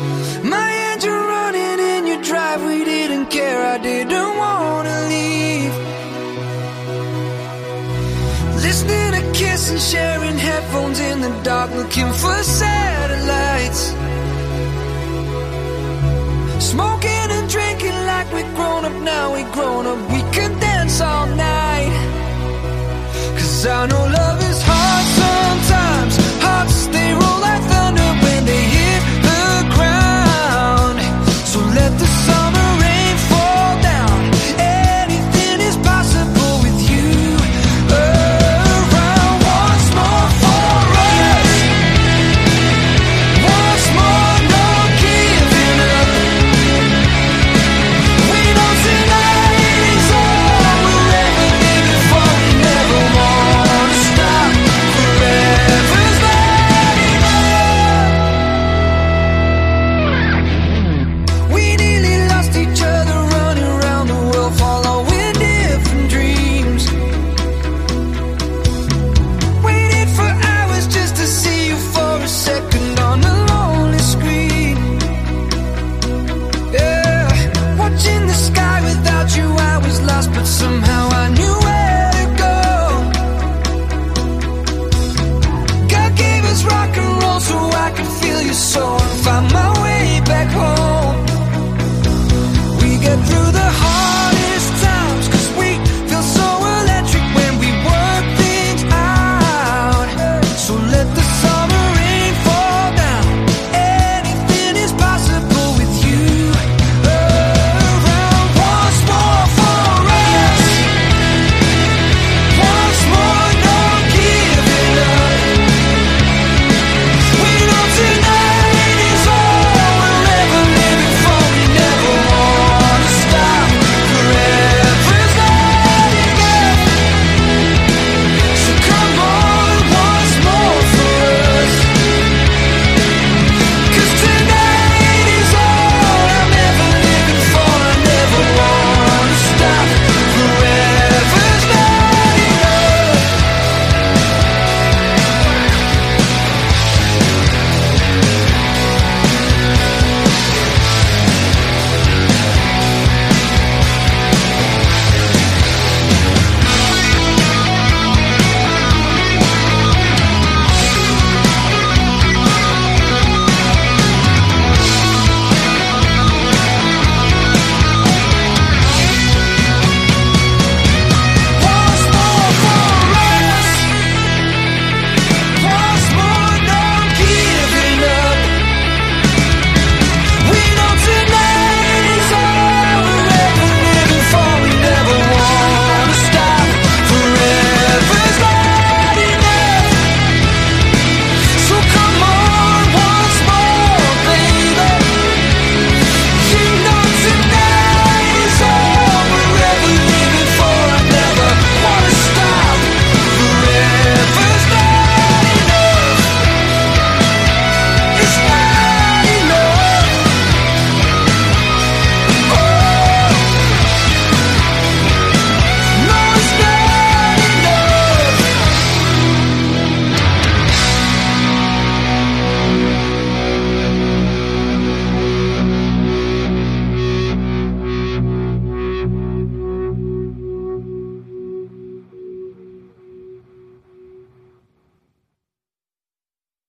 My engine running in your drive, we didn't care, I didn't wanna leave. Listening to Kiss and sharing headphones in the dark, looking for satellites. Smoking and drinking like we're grown up now, we grown up, we can dance all night. Cause I know love is hard sometimes, hearts they roll like thunder when they hit the ground. So let the summer rain fall down, anything is possible with you around. Once more for us, once more, no giving up. We know tonight is all we'll ever need before we never wanna stop. Forever's lighting up. We nearly lost each other running around the world, following different dreams. Waited for hours just to see you for a second on a lonely screen. Yeah, watching the sky without you, I was lost, but somehow